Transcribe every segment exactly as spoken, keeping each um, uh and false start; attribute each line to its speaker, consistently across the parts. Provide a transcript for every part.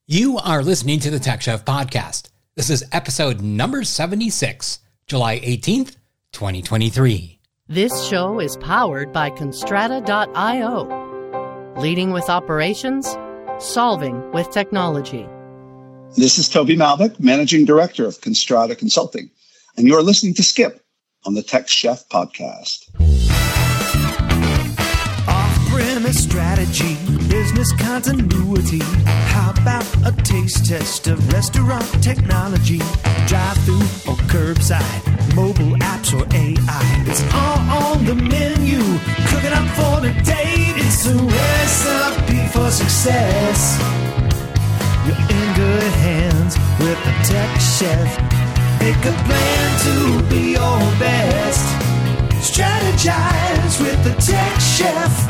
Speaker 1: You are listening to the Tech Chef Podcast. This is episode number seventy-six, July eighteenth, twenty twenty-three.
Speaker 2: This show is powered by Constrata dot io. Leading with operations, solving with technology.
Speaker 3: This is Toby Malvick, Managing Director of Constrata Consulting, and you're listening to Skip on the Tech Chef Podcast.
Speaker 4: Off-premise strategy, business continuity. How about a taste test of restaurant technology? Drive-through or curbside, mobile apps or A I. It's all on the menu, cooking up for the date. It's a recipe for success. You're in good hands with the Tech Chef. Make a plan to be your best. Strategize with the Tech Chef.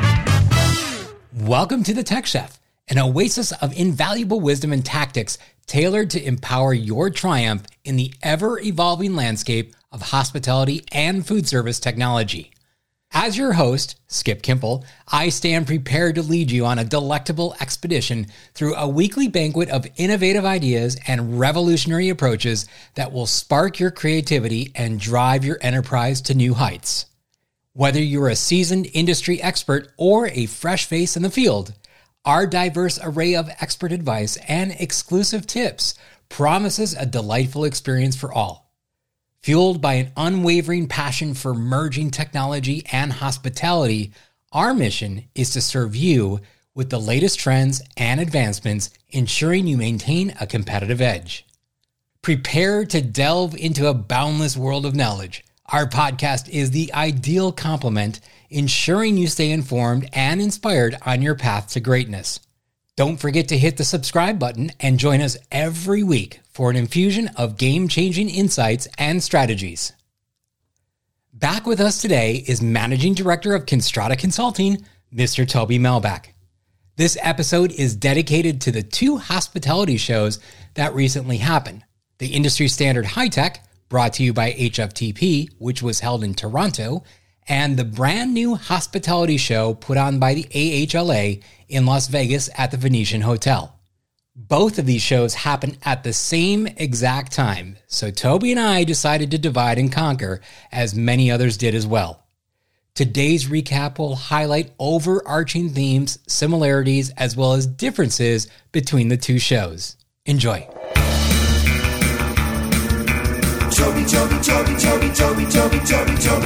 Speaker 1: Welcome to the Tech Chef, an oasis of invaluable wisdom and tactics tailored to empower your triumph in the ever-evolving landscape of hospitality and food service technology. As your host, Skip Kimple, I stand prepared to lead you on a delectable expedition through a weekly banquet of innovative ideas and revolutionary approaches that will spark your creativity and drive your enterprise to new heights. Whether you're a seasoned industry expert or a fresh face in the field, our diverse array of expert advice and exclusive tips promises a delightful experience for all. Fueled by an unwavering passion for merging technology and hospitality, our mission is to serve you with the latest trends and advancements, ensuring you maintain a competitive edge. Prepare to delve into a boundless world of knowledge. Our podcast is the ideal complement, ensuring you stay informed and inspired on your path to greatness. Don't forget to hit the subscribe button and join us every week for an infusion of game-changing insights and strategies. Back with us today is Managing Director of Constrata Consulting, Mister Toby Malvick. This episode is dedicated to the two hospitality shows that recently happened. The industry standard Hi-Tech, brought to you by H F T P, which was held in Toronto, and the brand new hospitality show put on by the A H L A in Las Vegas at the Venetian Hotel. Both of these shows happened at the same exact time, so Toby and I decided to divide and conquer, as many others did as well. Today's recap will highlight overarching themes, similarities, as well as differences between the two shows. Enjoy.
Speaker 4: Toby, Toby, Toby, Toby, Toby, Toby, Toby, Toby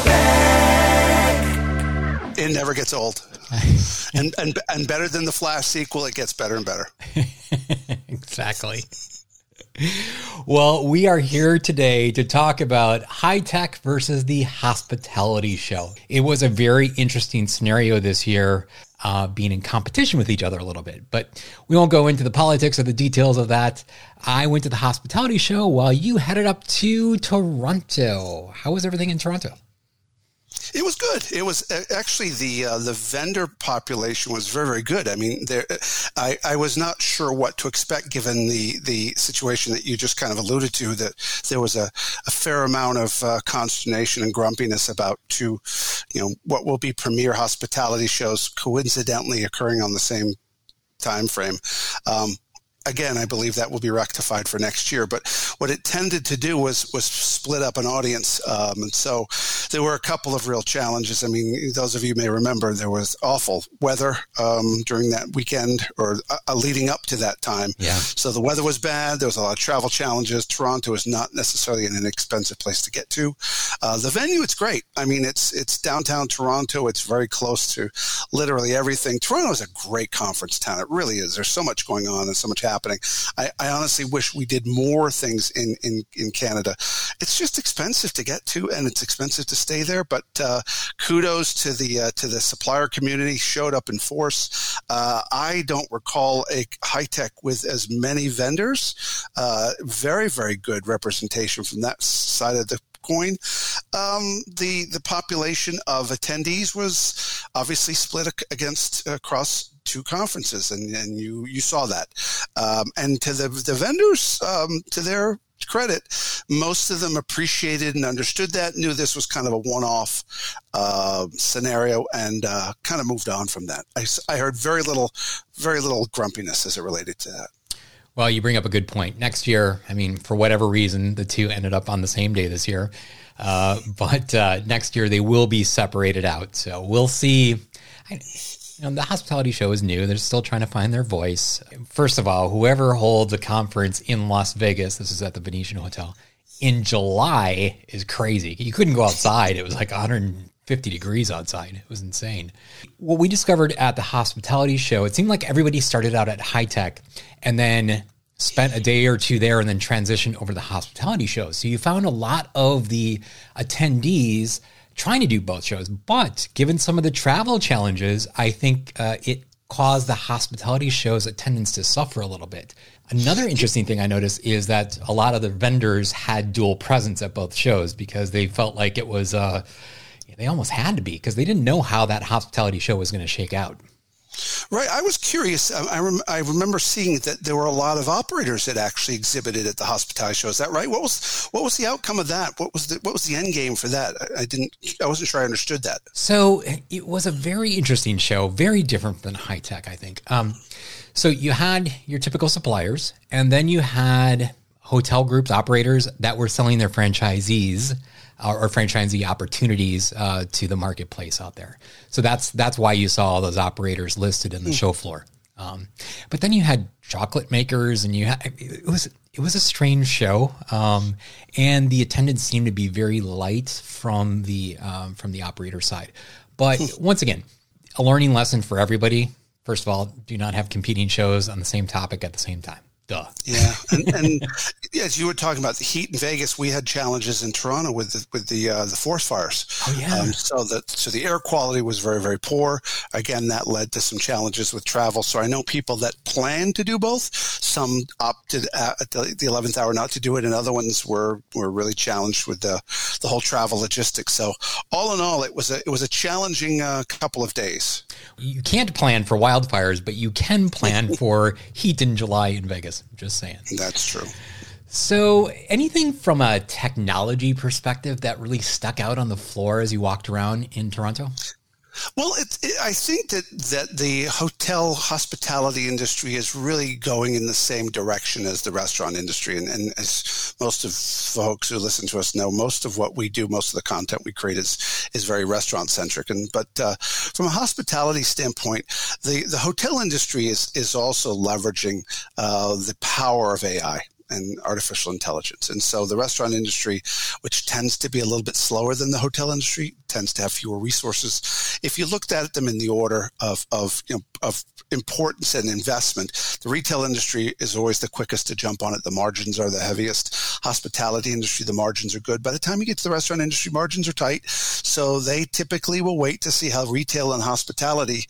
Speaker 4: Malvick.
Speaker 5: It never gets old. and, and and better than the Flash sequel, it gets better and better.
Speaker 1: Exactly. Well, we are here today to talk about Hi-Tech versus the hospitality show. It was a very interesting scenario this year, uh, being in competition with each other a little bit, but we won't go into the politics or the details of that. I went to the hospitality show while you headed up to Toronto. How was everything in Toronto?
Speaker 5: It was good. It was uh, actually the uh, the vendor population was very, very good. I mean, there, I, I was not sure what to expect given the, the situation that you just kind of alluded to, that there was a, a fair amount of uh, consternation and grumpiness about two, you know, what will be premier hospitality shows coincidentally occurring on the same time frame. Um, Again, I believe that will be rectified for next year. But what it tended to do was was split up an audience. Um, and so there were a couple of real challenges. I mean, those of you may remember there was awful weather um, during that weekend or uh, leading up to that time.
Speaker 1: Yeah.
Speaker 5: So the weather was bad. There was a lot of travel challenges. Toronto is not necessarily an inexpensive place to get to. Uh, the venue, it's great. I mean, it's it's downtown Toronto. It's very close to literally everything. Toronto is a great conference town. It really is. There's so much going on and so much happening. I, I honestly wish we did more things in, in, in Canada. It's just expensive to get to, and it's expensive to stay there. But uh, kudos to the uh, to the supplier community, showed up in force. Uh, I don't recall a Hi-Tech with as many vendors. Uh, very, very good representation from that side of the coin. Um, the the population of attendees was obviously split against across two conferences, and, and you you saw that. Um, and to the the vendors, um, to their credit, most of them appreciated and understood that, knew this was kind of a one-off uh, scenario, and uh, kind of moved on from that. I, I heard very little, very little grumpiness as it related to that.
Speaker 1: Well, you bring up a good point. Next year, I mean, for whatever reason, the two ended up on the same day this year. Uh, but uh, next year, they will be separated out. So we'll see. I, you know, the hospitality show is new. They're still trying to find their voice. First of all, whoever holds a conference in Las Vegas, this is at the Venetian Hotel, in July is crazy. You couldn't go outside. It was like one hundred fifty degrees outside. It was insane. What we discovered at the hospitality show, it seemed like everybody started out at high tech and then spent a day or two there and then transitioned over to the hospitality show. So you found a lot of the attendees trying to do both shows, but given some of the travel challenges, I think uh, it caused the hospitality show's attendance to suffer a little bit. Another interesting thing I noticed is that a lot of the vendors had dual presence at both shows because they felt like it was, uh, they almost had to be because they didn't know how that hospitality show was going to shake out.
Speaker 5: Right. I was curious. I, rem- I remember seeing that there were a lot of operators that actually exhibited at the hospitality show. Is that right? What was what was the outcome of that? What was the what was the end game for that? I, I didn't. I wasn't sure I understood that.
Speaker 1: So it was a very interesting show, very different than high tech, I think. Um, so you had your typical suppliers, and then you had hotel groups, operators that were selling their franchisees or franchisee opportunities uh, to the marketplace out there. So that's that's why you saw all those operators listed in the mm. show floor. Um, but then you had chocolate makers, and you had it was it was a strange show, um, and the attendance seemed to be very light from the um, from the operator side. But once again, a learning lesson for everybody. First of all, do not have competing shows on the same topic at the same time. Duh.
Speaker 5: Yeah, and, and as you were talking about the heat in Vegas, we had challenges in Toronto with the, with the uh, the forest fires.
Speaker 1: Oh yeah. Um,
Speaker 5: so that so the air quality was very very poor. Again, that led to some challenges with travel. So I know people that planned to do both. Some opted at the, the eleventh hour not to do it, and other ones were were really challenged with the the whole travel logistics. So all in all, it was a it was a challenging uh, couple of days.
Speaker 1: You can't plan for wildfires, but you can plan for heat in July in Vegas. Just saying.
Speaker 5: That's true.
Speaker 1: So anything from a technology perspective that really stuck out on the floor as you walked around in Toronto?
Speaker 5: Well, it, it, I think that, that the hotel hospitality industry is really going in the same direction as the restaurant industry. And, and as most of folks who listen to us know, most of what we do, most of the content we create is, is very restaurant centric. And, but uh, from a hospitality standpoint, the, the hotel industry is, is also leveraging uh, the power of A I and artificial intelligence. And so the restaurant industry, which tends to be a little bit slower than the hotel industry, tends to have fewer resources. If you looked at them in the order of, of, you know, of importance and investment, the retail industry is always the quickest to jump on it. The margins are the heaviest. Hospitality industry, the margins are good. By the time you get to the restaurant industry, margins are tight. So they typically will wait to see how retail and hospitality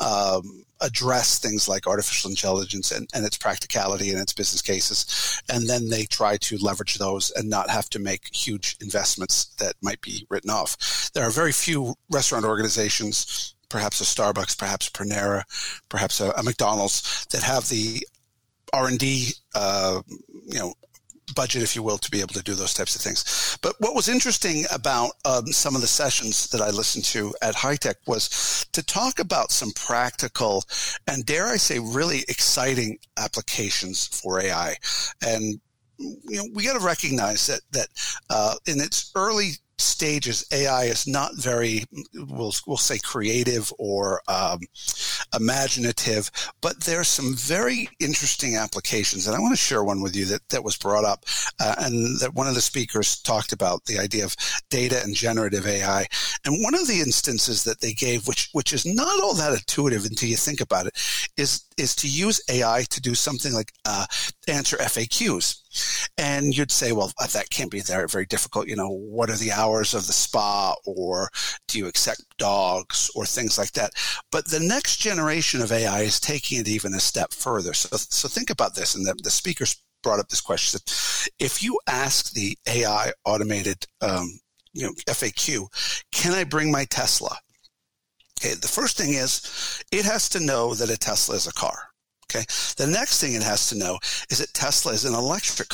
Speaker 5: um, address things like artificial intelligence and, and its practicality and its business cases. And then they try to leverage those and not have to make huge investments that might be written off. There are very few restaurant organizations, perhaps a Starbucks, perhaps Panera, perhaps a, a McDonald's, that have the R and D, uh, you know, budget, if you will, to be able to do those types of things. But what was interesting about um, some of the sessions that I listened to at High Tech was to talk about some practical and, dare I say, really exciting applications for A I. And, you know, we got to recognize that, that uh, in its early stages, A I is not very, we'll, we'll say creative or um, imaginative, but there's some very interesting applications. And I want to share one with you that, that was brought up uh, and that one of the speakers talked about, the idea of data and generative A I. And one of the instances that they gave, which which is not all that intuitive until you think about it, is, is to use A I to do something like uh, answer F A Qs. And you'd say, well, that can't be very, very difficult. You know, what are the hours of the spa, or do you accept dogs, or things like that? But the next generation of A I is taking it even a step further. So, so think about this. And the, the speakers brought up this question. If you ask the A I automated, um, you know, F A Q, can I bring my Tesla? Okay. The first thing is it has to know that a Tesla is a car. Okay. The next thing it has to know is that Tesla is an electric car.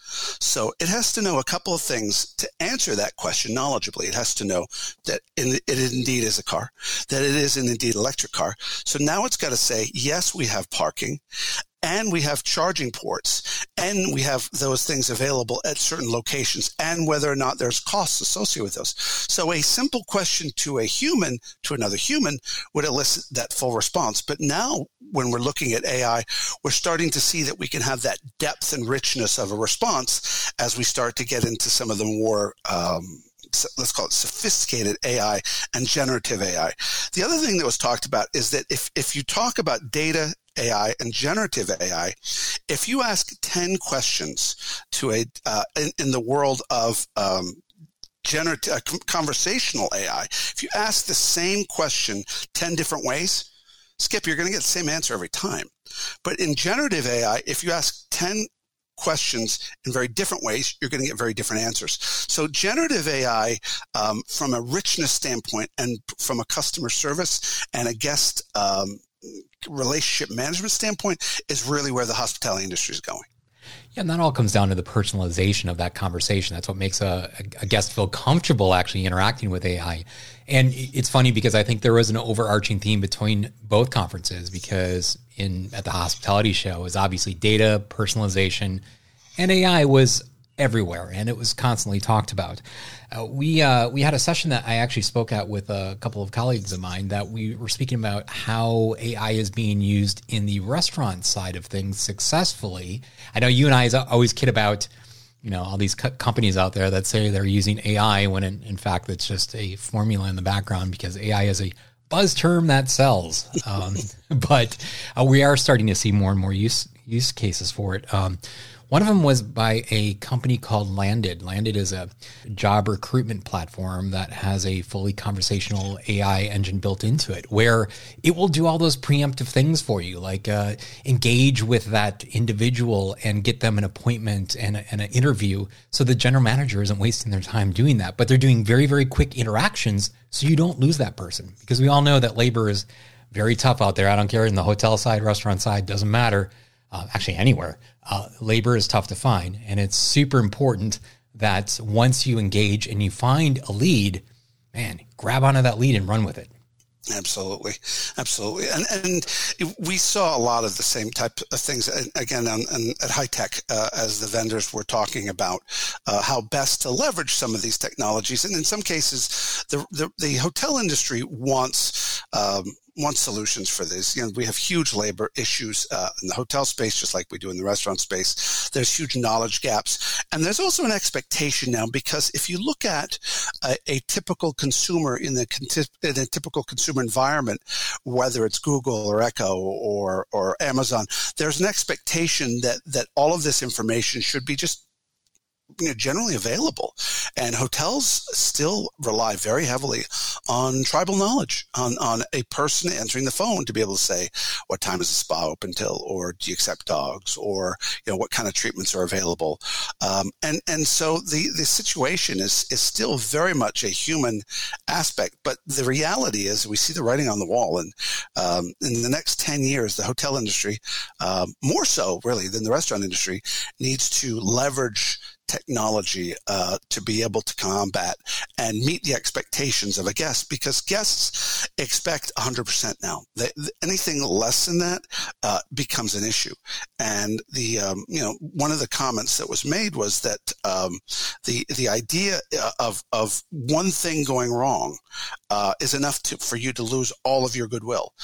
Speaker 5: So it has to know a couple of things to answer that question knowledgeably. It has to know that it indeed is a car, that it is an indeed electric car. So now it's got to say, yes, we have parking, and we have charging ports, and we have those things available at certain locations, and whether or not there's costs associated with those. So a simple question to a human, to another human, would elicit that full response. But now, when we're looking at A I, we're starting to see that we can have that depth and richness of a response as we start to get into some of the more um, let's call it sophisticated A I and generative A I. The other thing that was talked about is that if, if you talk about data A I and generative A I, if you ask ten questions to a, uh, in, in the world of, um, generative, uh, conversational A I, if you ask the same question ten different ways, Skip, you're going to get the same answer every time. But in generative A I, if you ask ten questions in very different ways, you're going to get very different answers. So generative A I, um, from a richness standpoint and from a customer service and a guest um, relationship management standpoint, is really where the hospitality industry is going.
Speaker 1: Yeah, and that all comes down to the personalization of that conversation. That's what makes a, a guest feel comfortable actually interacting with A I. And it's funny because I think there was an overarching theme between both conferences, because in at the hospitality show is obviously data, personalization, and A I was everywhere, and it was constantly talked about. Uh, we uh, we had a session that I actually spoke at with a couple of colleagues of mine that we were speaking about how A I is being used in the restaurant side of things successfully. I know you and I always kid about, you know, all these co- companies out there that say they're using A I when in, in fact it's just a formula in the background, because A I is a buzz term that sells. Um, but uh, we are starting to see more and more use use cases for it. Um, One of them was by a company called Landed. Landed is a job recruitment platform that has a fully conversational A I engine built into it, where it will do all those preemptive things for you, like uh, engage with that individual and get them an appointment and, a, and an interview, so the general manager isn't wasting their time doing that. But they're doing very, very quick interactions so you don't lose that person, because we all know that labor is very tough out there. I don't care in the hotel side, restaurant side, doesn't matter. Uh, actually, anywhere. Uh, labor is tough to find, and it's super important that once you engage and you find a lead, man, grab onto that lead and run with it.
Speaker 5: Absolutely. Absolutely. And and we saw a lot of the same type of things, again, on, on, at High Tech, uh, as the vendors were talking about uh, how best to leverage some of these technologies. And in some cases, the the, the hotel industry wants um, wants solutions for this. You know, we have huge labor issues uh, in the hotel space, just like we do in the restaurant space. There's huge knowledge gaps. And there's also an expectation now, because if you look at a, a typical consumer in the in a typical consumer environment, whether it's Google or Echo or or Amazon, there's an expectation that that all of this information should be just, you know, generally available. And hotels still rely very heavily on tribal knowledge, on, on a person answering the phone to be able to say, what time is the spa open till, or do you accept dogs, or, you know, what kind of treatments are available. Um, and, and so the, the situation is, is still very much a human aspect, but the reality is we see the writing on the wall. And, um, in the next ten years, the hotel industry, um, more so really than the restaurant industry, needs to leverage technology uh, to be able to combat and meet the expectations of a guest, because guests expect one hundred percent now. They, anything less than that uh, becomes an issue. And the um, you know one of the comments that was made was that um, the the idea of of one thing going wrong uh, is enough to, for you to lose all of your goodwill.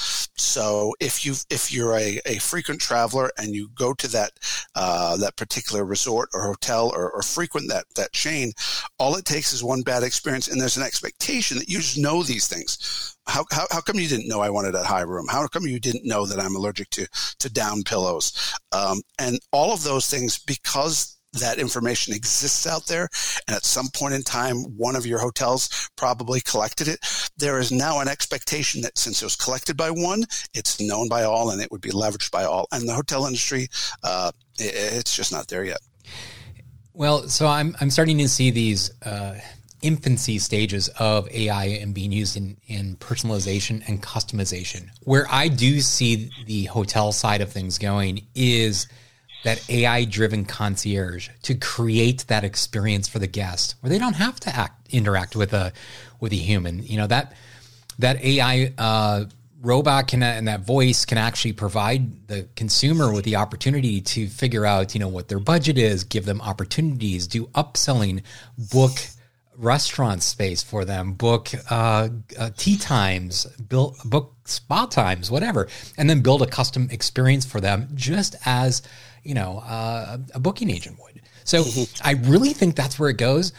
Speaker 5: So if you if you're a, a frequent traveler and you go to that uh, that particular resort or hotel or, or frequent that that chain, all it takes is one bad experience, and there's an expectation that you just know these things. How how, how come you didn't know I wanted a high room? How come you didn't know that I'm allergic to to down pillows? Um, and all of those things, because that information exists out there, and at some point in time, one of your hotels probably collected it. There is now an expectation that since it was collected by one, it's known by all, and it would be leveraged by all. And the hotel industry, uh, it, it's just not there yet.
Speaker 1: Well, so I'm I'm starting to see these uh, infancy stages of A I and being used in, in personalization and customization. Where I do see the hotel side of things going is that A I-driven concierge to create that experience for the guest where they don't have to act, interact with a with a human. You know, that that A I uh, robot can and that voice can actually provide the consumer with the opportunity to figure out, you know, what their budget is, give them opportunities, do upselling, book restaurant space for them, book uh, uh, tea times, build, book spa times, whatever, and then build a custom experience for them just as, you know, uh, a booking agent would. So I really think that's where it goes,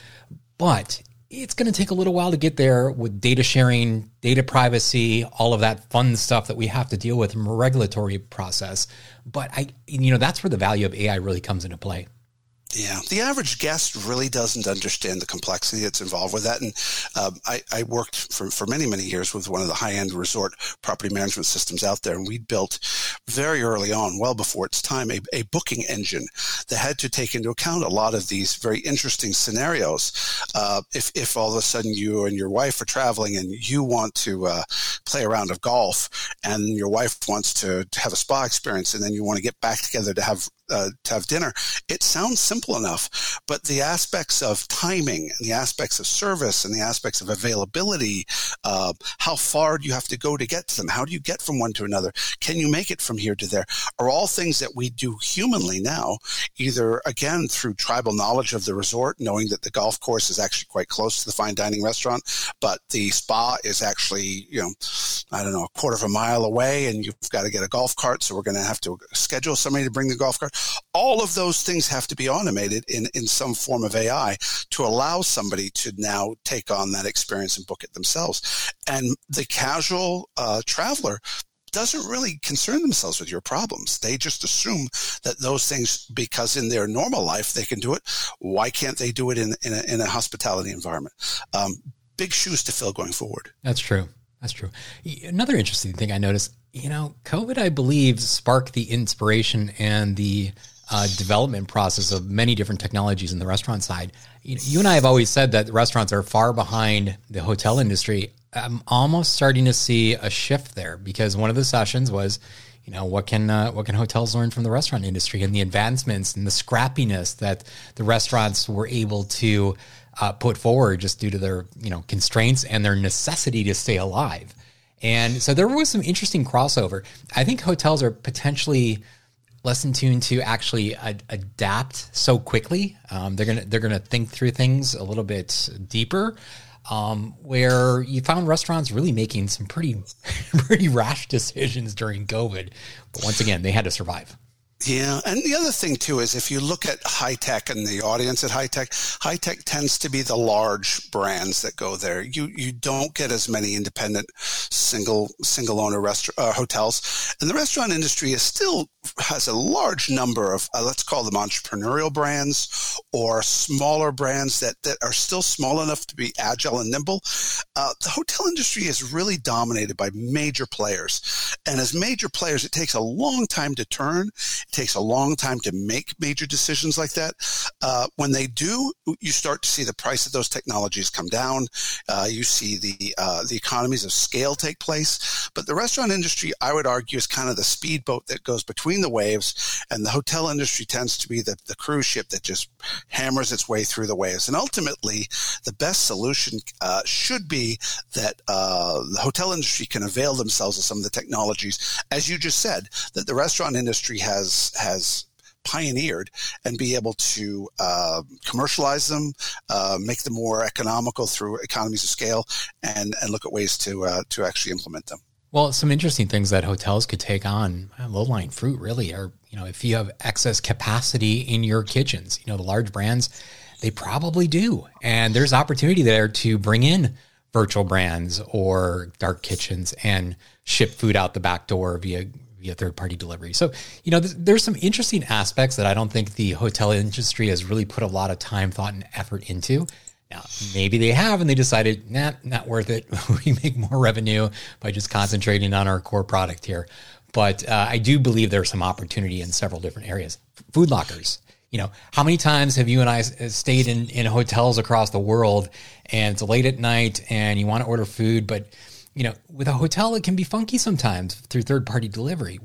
Speaker 1: but it's going to take a little while to get there with data sharing, data privacy, all of that fun stuff that we have to deal with from a regulatory process. But I, you know, that's where the value of A I really comes into play.
Speaker 5: Yeah, the average guest really doesn't understand the complexity that's involved with that. And uh, I, I worked for, for many, many years with one of the high-end resort property management systems out there. And we built very early on, well before its time, a, a booking engine that had to take into account a lot of these very interesting scenarios. Uh, if, if all of a sudden you and your wife are traveling and you want to uh, play a round of golf and your wife wants to, to have a spa experience and then you want to get back together to have Uh, to have dinner, it sounds simple enough, but the aspects of timing and the aspects of service and the aspects of availability, uh, how far do you have to go to get to them? How do you get from one to another? Can you make it from here to there? Are all things that we do humanly now, either, again, through tribal knowledge of the resort, knowing that the golf course is actually quite close to the fine dining restaurant, but the spa is actually, you know, I don't know, a quarter of a mile away and you've got to get a golf cart, so we're going to have to schedule somebody to bring the golf cart. All of those things have to be automated in, in some form of A I to allow somebody to now take on that experience and book it themselves. And the casual uh, traveler doesn't really concern themselves with your problems. They just assume that those things, because in their normal life they can do it, why can't they do it in, in, a, in a hospitality environment? Um, big shoes to fill going forward.
Speaker 1: That's true. That's true. Another interesting thing I noticed, you know, COVID, I believe, sparked the inspiration and the uh, development process of many different technologies in the restaurant side. You, you and I have always said that restaurants are far behind the hotel industry. I'm almost starting to see a shift there because one of the sessions was, you know, what can uh, what can hotels learn from the restaurant industry and the advancements and the scrappiness that the restaurants were able to Uh, put forward just due to their, you know, constraints and their necessity to stay alive. And so there was some interesting crossover. I think hotels are potentially less in tune to actually ad- adapt so quickly. Um, they're gonna they're gonna think through things a little bit deeper. Um, where you found restaurants really making some pretty pretty rash decisions during COVID, but once again, they had to survive.
Speaker 5: Yeah. And the other thing, too, is if you look at high tech and the audience at high tech, high tech tends to be the large brands that go there. You you don't get as many independent single single owner restaurant uh, hotels. And the restaurant industry is still has a large number of, uh, let's call them entrepreneurial brands or smaller brands that, that are still small enough to be agile and nimble. Uh, the hotel industry is really dominated by major players. And as major players, it takes a long time to turn. It takes a long time to make major decisions like that. Uh, when they do, you start to see the price of those technologies come down. Uh, you see the uh, the economies of scale take place. But the restaurant industry, I would argue, is kind of the speedboat that goes between the waves, and the hotel industry tends to be the, the cruise ship that just hammers its way through the waves. And ultimately, the best solution uh, should be that uh, the hotel industry can avail themselves of some of the technologies, as you just said, that the restaurant industry has has pioneered and be able to uh, commercialize them, uh, make them more economical through economies of scale, and, and look at ways to uh, to actually implement them.
Speaker 1: Well, some interesting things that hotels could take on, low-lying fruit really, are, you know, if you have excess capacity in your kitchens, you know, the large brands, they probably do. And there's opportunity there to bring in virtual brands or dark kitchens and ship food out the back door via via third-party delivery. So, you know, th- there's some interesting aspects that I don't think the hotel industry has really put a lot of time, thought, and effort into. Now, maybe they have, and they decided, nah, not worth it. We make more revenue by just concentrating on our core product here. But uh, I do believe there's some opportunity in several different areas. Food lockers. You know, how many times have you and I stayed in, in hotels across the world and it's late at night and you want to order food, but, you know, with a hotel, it can be funky sometimes through third-party delivery where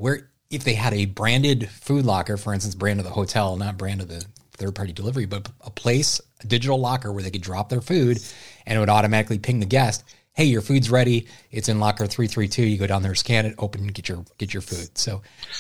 Speaker 1: if they had a branded food locker, for instance, brand of the hotel, not brand of the third-party delivery, but a place, a digital locker where they could drop their food and it would automatically ping the guest, hey, your food's ready. It's in locker three three two. You go down there, scan it, open, get your get your food. So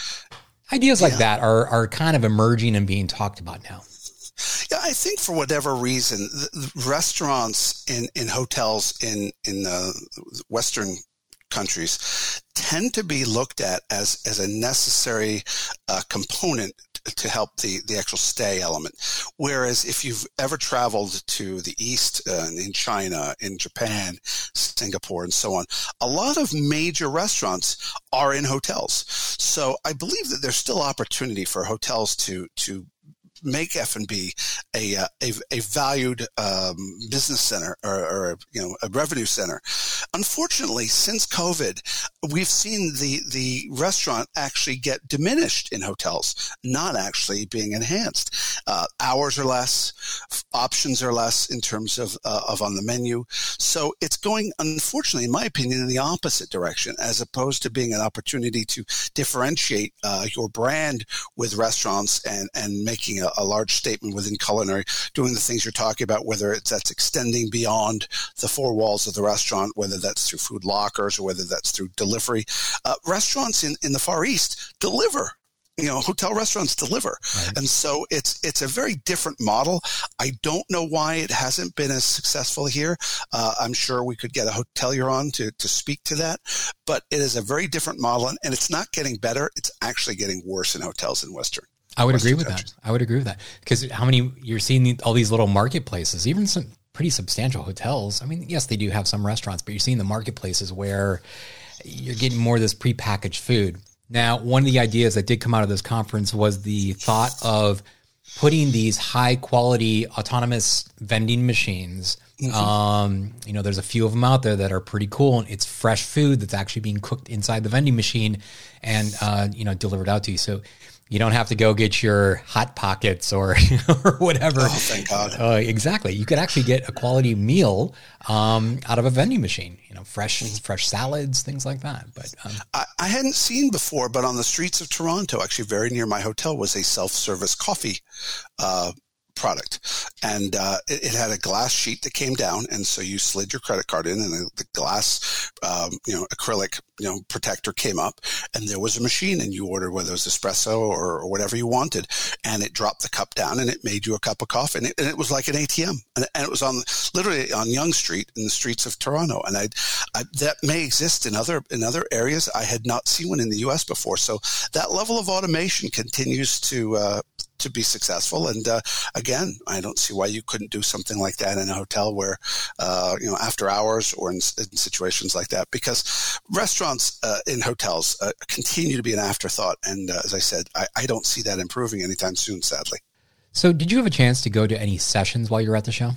Speaker 1: ideas like yeah. that are are kind of emerging and being talked about now.
Speaker 5: Yeah, I think for whatever reason, the, the restaurants in, in hotels in in uh, Western countries tend to be looked at as as a necessary uh, component to help the, the actual stay element. Whereas if you've ever traveled to the East, uh, in China, in Japan, Singapore, and so on, a lot of major restaurants are in hotels. So I believe that there's still opportunity for hotels to, to make F and B a, uh, a, a valued um, business center or, or, you know, a revenue center. Unfortunately, since COVID, we've seen the, the restaurant actually get diminished in hotels, not actually being enhanced. Uh, hours are less, options are less in terms of, uh, of on the menu. So it's going, unfortunately, in my opinion, in the opposite direction, as opposed to being an opportunity to differentiate uh, your brand with restaurants and, and making a, a large statement within culinary, doing the things you're talking about, whether it's that's extending beyond the four walls of the restaurant, whether that's through food lockers or whether that's through delivery. Uh, restaurants in, in the Far East deliver. You know, hotel restaurants deliver. Right. And so it's it's a very different model. I don't know why it hasn't been as successful here. Uh, I'm sure we could get a hotelier on to, to speak to that. But it is a very different model, and, and it's not getting better. It's actually getting worse in hotels in Western.
Speaker 1: I would
Speaker 5: Western
Speaker 1: agree with countries. that. I would agree with that. Because how many, you're seeing all these little marketplaces, even some pretty substantial hotels. I mean, yes, they do have some restaurants, but you're seeing the marketplaces where you're getting more of this prepackaged food. Now, one of the ideas that did come out of this conference was the thought of putting these high quality autonomous vending machines. Mm-hmm. Um, you know, there's a few of them out there that are pretty cool, and it's fresh food that's actually being cooked inside the vending machine and, uh, you know, delivered out to you. So you don't have to go get your Hot Pockets or, or whatever.
Speaker 5: Oh, thank God.
Speaker 1: Uh, exactly. You could actually get a quality meal um, out of a vending machine, you know, fresh, fresh salads, things like that. But um,
Speaker 5: I, I hadn't seen before, but on the streets of Toronto, actually very near my hotel, was a self-service coffee uh product. And uh, it, it had a glass sheet that came down. And so you slid your credit card in and the, the glass, um, you know, acrylic, you know, protector came up and there was a machine and you ordered whether it was espresso or, or whatever you wanted. And it dropped the cup down and it made you a cup of coffee. And it, and it was like an A T M. And, and it was on literally on Yonge Street in the streets of Toronto. And I, I that may exist in other, in other areas. I had not seen one in the U S before. So that level of automation continues to, uh, to be successful. And uh, again, I don't see why you couldn't do something like that in a hotel where, uh, you know, after hours or in, in situations like that, because restaurants uh, in hotels uh, continue to be an afterthought. And uh, as I said, I, I don't see that improving anytime soon, sadly.
Speaker 1: So did you have a chance to go to any sessions while you were at the show?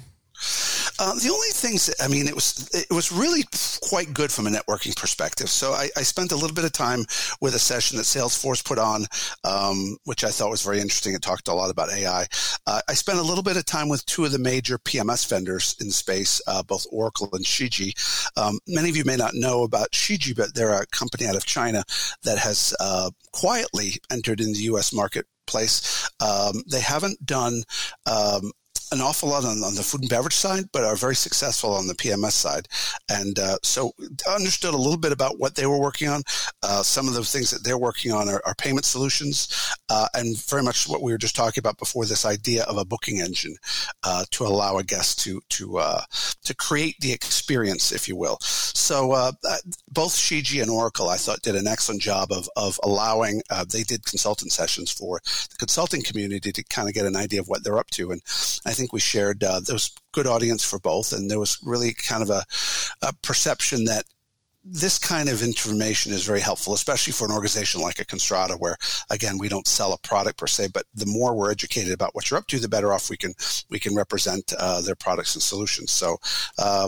Speaker 5: Uh, the only things that, I mean, it was it was really quite good from a networking perspective. So I, I spent a little bit of time with a session that Salesforce put on, um, which I thought was very interesting. It talked a lot about A I. Uh, I spent a little bit of time with two of the major P M S vendors in the space, uh, both Oracle and Shiji. Um, many of you may not know about Shiji, but they're a company out of China that has uh, quietly entered in the U S marketplace. Um, they haven't done um, an awful lot on, on the food and beverage side, but are very successful on the P M S side. And uh, so understood a little bit about what they were working on. Uh, some of the things that they're working on are, are payment solutions, uh, and very much what we were just talking about before, this idea of a booking engine uh, to allow a guest to to uh, to create the experience, if you will. So uh, both Shiji and Oracle, I thought, did an excellent job of of allowing. Uh, they did consultant sessions for the consulting community to kind of get an idea of what they're up to, and I think we shared uh, there was good audience for both, and there was really kind of a, a perception that this kind of information is very helpful, especially for an organization like a Constrata, where again we don't sell a product per se, but the more we're educated about what you're up to, the better off we can we can represent uh, their products and solutions. So um,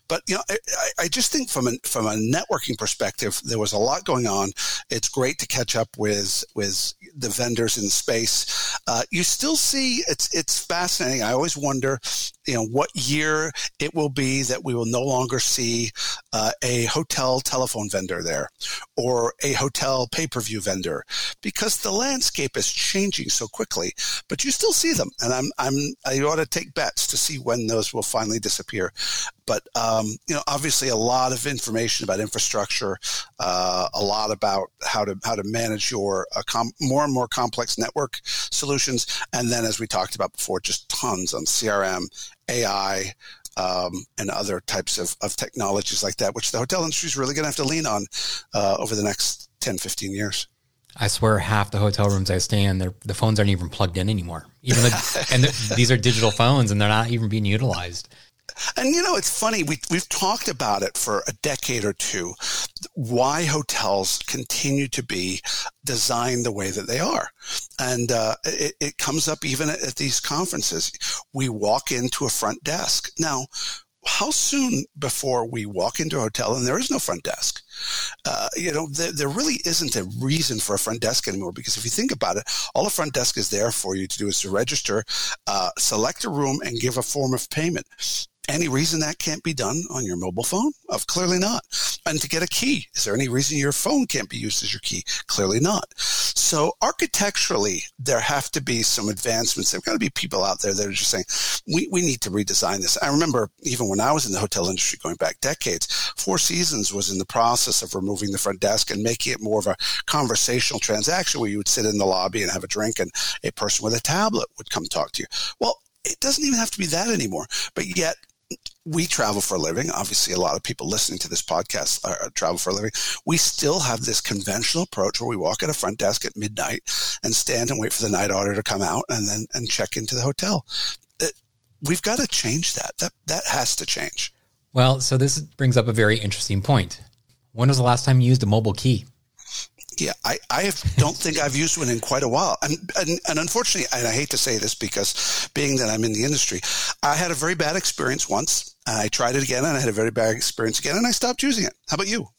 Speaker 5: but you know, I, I just think from a from a networking perspective, there was a lot going on. It's great to catch up with with the vendors in the space. Uh, you still see it's it's fascinating. I always wonder, you know, what year it will be that we will no longer see uh, a hotel telephone vendor there or a hotel pay-per-view vendor, because the landscape is changing so quickly. But you still see them, and I'm I'm I ought to take bets to see when those will finally disappear. But um, you know, obviously, a lot of information about infrastructure, uh, a lot about how to how to manage your uh, com- more and more complex network solutions, and then, as we talked about before, just tons on C R M, A I, um, and other types of, of technologies like that, which the hotel industry is really going to have to lean on uh, over the next ten, fifteen years.
Speaker 1: I swear half the hotel rooms I stay in, the phones aren't even plugged in anymore. Even the, and the, these are digital phones, and they're not even being utilized.
Speaker 5: And, you know, it's funny. We, we've talked about it for a decade or two, why hotels continue to be designed the way that they are. And uh, it, it comes up even at, at these conferences. We walk into a front desk. Now, how soon before we walk into a hotel and there is no front desk? Uh, you know, there, there really isn't a reason for a front desk anymore, because if you think about it, all a front desk is there for you to do is to register, uh, select a room, and give a form of payment. Any reason that can't be done on your mobile phone? Of clearly not. And to get a key, is there any reason your phone can't be used as your key? Clearly not. So architecturally, there have to be some advancements. There have got to be people out there that are just saying, we, we need to redesign this. I remember even when I was in the hotel industry going back decades, Four Seasons was in the process of removing the front desk and making it more of a conversational transaction where you would sit in the lobby and have a drink and a person with a tablet would come talk to you. Well, it doesn't even have to be that anymore. But yet, we travel for a living. Obviously, a lot of people listening to this podcast uh, travel for a living. We still have this conventional approach where we walk at a front desk at midnight and stand and wait for the night order to come out and then and check into the hotel. It, we've got to change that. That that has to change.
Speaker 1: Well, so this brings up a very interesting point. When was the last time you used a mobile key?
Speaker 5: Yeah, I, I have, don't think I've used one in quite a while. And, and and unfortunately, and I hate to say this because being that I'm in the industry, I had a very bad experience once. I tried it again and I had a very bad experience again and I stopped using it. How about you?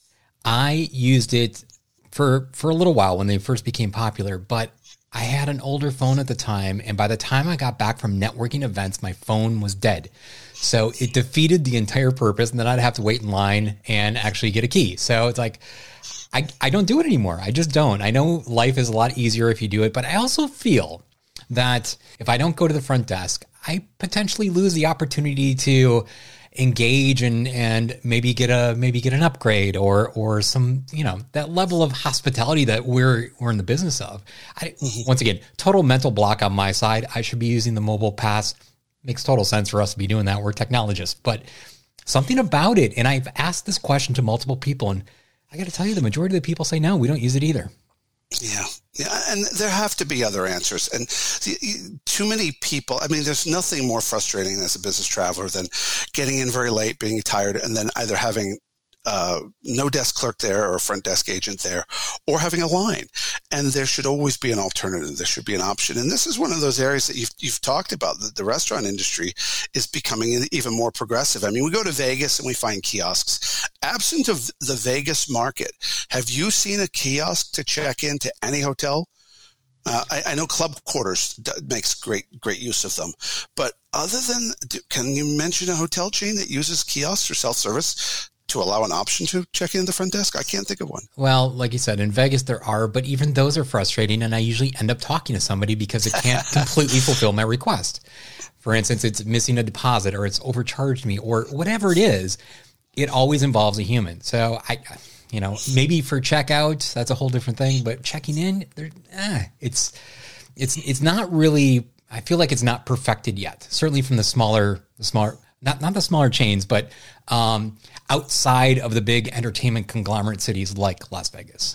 Speaker 1: I used it for, for a little while when they first became popular, but I had an older phone at the time. And by the time I got back from networking events, my phone was dead. So it defeated the entire purpose. And then I'd have to wait in line and actually get a key. So it's like, I, I don't do it anymore. I just don't. I know life is a lot easier if you do it, but I also feel that if I don't go to the front desk, I potentially lose the opportunity to engage and, and maybe get a, maybe get an upgrade or, or some, you know, that level of hospitality that we're, we're in the business of. I, once again, total mental block on my side. I should be using the mobile pass. Makes total sense for us to be doing that. We're technologists, but something about it. And I've asked this question to multiple people, and I got to tell you, the majority of the people say no, we don't use it either.
Speaker 5: Yeah. Yeah. And there have to be other answers. And see, too many people, I mean, there's nothing more frustrating as a business traveler than getting in very late, being tired, and then either having uh, no desk clerk there or a front desk agent there, or having a line. And there should always be an alternative. There should be an option. And this is one of those areas that you've, you've talked about, that the restaurant industry is becoming even more progressive. I mean, we go to Vegas and we find kiosks. Absent of the Vegas market, have you seen a kiosk to check into any hotel? Uh, I, I know Club Quarters d- makes great, great use of them. But other than, can you mention a hotel chain that uses kiosks or self-service to allow an option to check in the front desk? I can't think of one.
Speaker 1: Well, like you said, in Vegas there are, but even those are frustrating. And I usually end up talking to somebody because it can't completely fulfill my request. For instance, it's missing a deposit or it's overcharged me or whatever it is. It always involves a human. So I, you know, maybe for checkout, that's a whole different thing, but checking in, eh, it's, it's, it's not really, I feel like it's not perfected yet. Certainly from the smaller, the smaller, not, not the smaller chains, but um, outside of the big entertainment conglomerate cities like Las Vegas.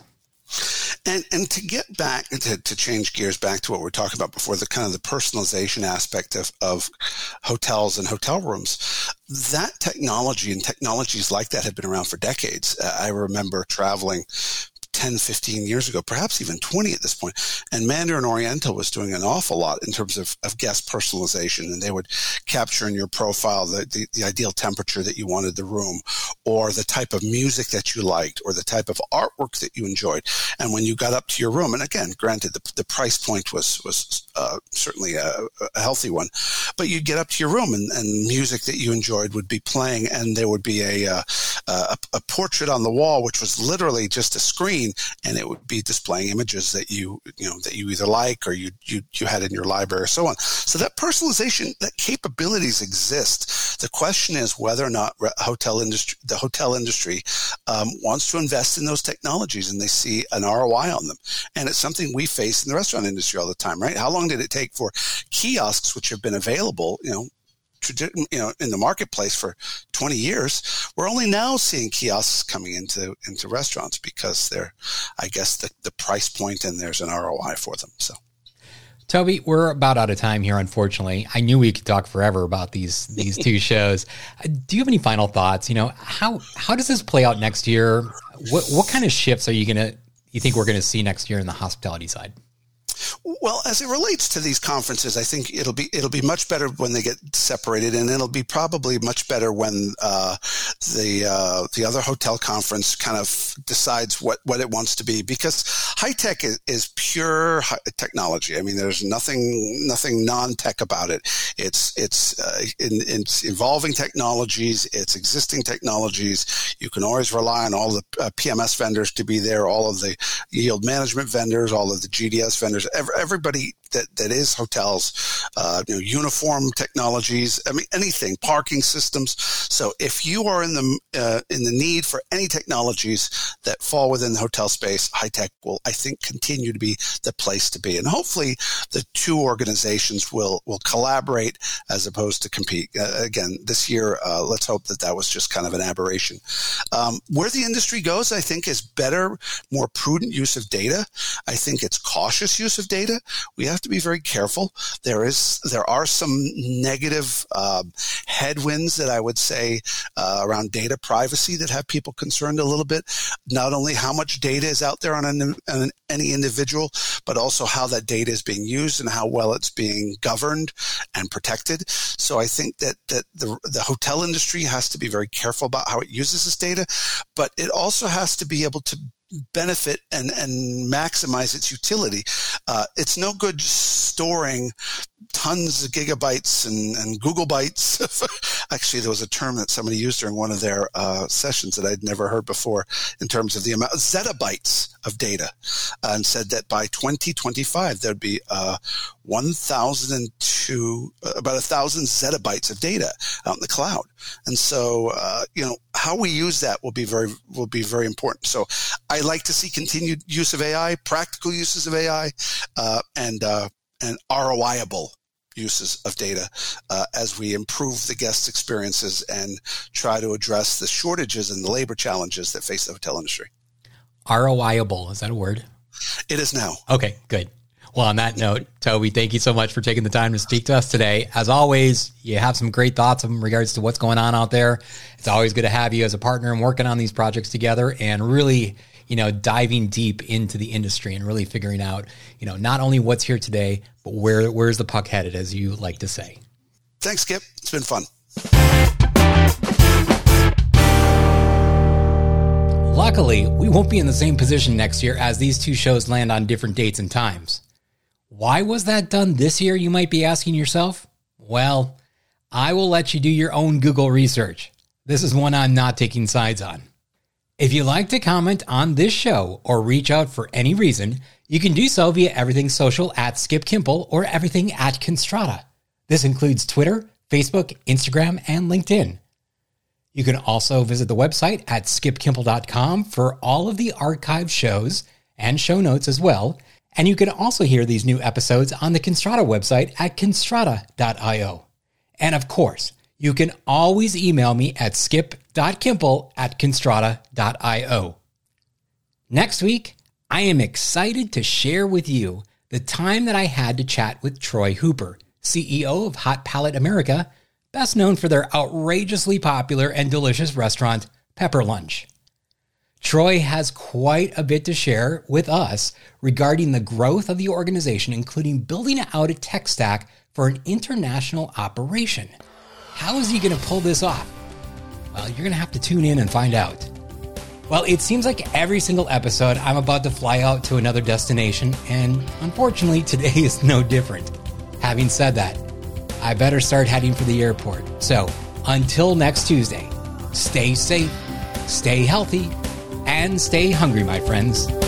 Speaker 5: And and to get back, to, to change gears back to what we were talking about before, the kind of the personalization aspect of, of hotels and hotel rooms, that technology and technologies like that have been around for decades. Uh, I remember traveling ten, fifteen years ago, perhaps even twenty at this point. And Mandarin Oriental was doing an awful lot in terms of, of guest personalization. And they would capture in your profile the, the, the ideal temperature that you wanted the room, or the type of music that you liked, or the type of artwork that you enjoyed. And when you got up to your room, and again, granted, the, the price point was, was uh, certainly a, a healthy one, but you'd get up to your room and, and music that you enjoyed would be playing, and there would be a, uh, a, a portrait on the wall, which was literally just a screen, and it would be displaying images that you, you know, that you either like or you, you, you had in your library or so on. So that personalization, that capabilities exist. The question is whether or not hotel industry, the hotel industry um, wants to invest in those technologies, and they see an R O I on them. And it's something we face in the restaurant industry all the time, right? How long did it take for kiosks, which have been available, you know, you know, in the marketplace for twenty years, we're only now seeing kiosks coming into, into restaurants because they're, I guess, the, the price point, and there's an R O I for them. So,
Speaker 1: Toby, we're about out of time here, unfortunately. I knew we could talk forever about these, these two shows. Do you have any final thoughts? You know, how, how does this play out next year? What, what kind of shifts are you going to, you think we're going to see next year in the hospitality side?
Speaker 5: Well, as it relates to these conferences, I think it'll be it'll be much better when they get separated, and it'll be probably much better when uh, the uh, the other hotel conference kind of decides what, what it wants to be, because high tech is, is pure technology. I mean, there's nothing nothing non-tech about it. It's it's uh, in, it's evolving technologies. It's existing technologies. You can always rely on all the uh, P M S vendors to be there, all of the yield management vendors, all of the G D S vendors. Everybody that, that is hotels, uh, you know, uniform technologies. I mean, anything, parking systems. So if you are in the uh, in the need for any technologies that fall within the hotel space, high tech will, I think, continue to be the place to be. And hopefully, the two organizations will will collaborate as opposed to compete. Uh, again, this year, uh, let's hope that that was just kind of an aberration. Um, where the industry goes, I think, is better, more prudent use of data. I think it's cautious use of data. We have to be very careful. There is, there are some negative uh, headwinds that I would say uh, around data privacy that have people concerned a little bit. Not only how much data is out there on, an, on any individual, but also how that data is being used and how well it's being governed and protected. So I think that that the the hotel industry has to be very careful about how it uses this data, but it also has to be able to benefit and, and maximize its utility. Uh, it's no good storing tons of gigabytes and, and Google bytes. Actually, there was a term that somebody used during one of their uh, sessions that I'd never heard before in terms of the amount of zettabytes of data, uh, and said that by twenty twenty-five, there'd be uh, one thousand two, uh, about a thousand zettabytes of data out in the cloud. And so, uh, you know, how we use that will be very, will be very important. So I like to see continued use of A I, practical uses of A I, uh, and, uh, and ROI-able uses of data uh, as we improve the guest experiences and try to address the shortages and the labor challenges that face the hotel industry.
Speaker 1: ROI-able, is that a word?
Speaker 5: It is now.
Speaker 1: Okay, good. Well, on that note, Toby, thank you so much for taking the time to speak to us today. As always, you have some great thoughts in regards to what's going on out there. It's always good to have you as a partner and working on these projects together and really, you know, diving deep into the industry and really figuring out, you know, not only what's here today, but where where's the puck headed, as you like to say.
Speaker 5: Thanks, Skip. It's been fun.
Speaker 1: Luckily, we won't be in the same position next year as these two shows land on different dates and times. Why was that done this year, you might be asking yourself? Well, I will let you do your own Google research. This is one I'm not taking sides on. If you'd like to comment on this show or reach out for any reason, you can do so via Everything Social at Skip Kimpel or Everything at Constrata. This includes Twitter, Facebook, Instagram, and LinkedIn. You can also visit the website at skip kimpel dot com for all of the archived shows and show notes as well. And you can also hear these new episodes on the Constrata website at constrata dot io. And of course, you can always email me at skip dot kimpel at constrata dot io. Next week, I am excited to share with you the time that I had to chat with Troy Hooper, C E O of Hot Palate America, best known for their outrageously popular and delicious restaurant, Pepper Lunch. Troy has quite a bit to share with us regarding the growth of the organization, including building out a tech stack for an international operation. How is he going to pull this off? Well, you're going to have to tune in and find out. Well, it seems like every single episode I'm about to fly out to another destination, and unfortunately today is no different. Having said that, I better start heading for the airport. So until next Tuesday, stay safe, stay healthy, and stay hungry, my friends.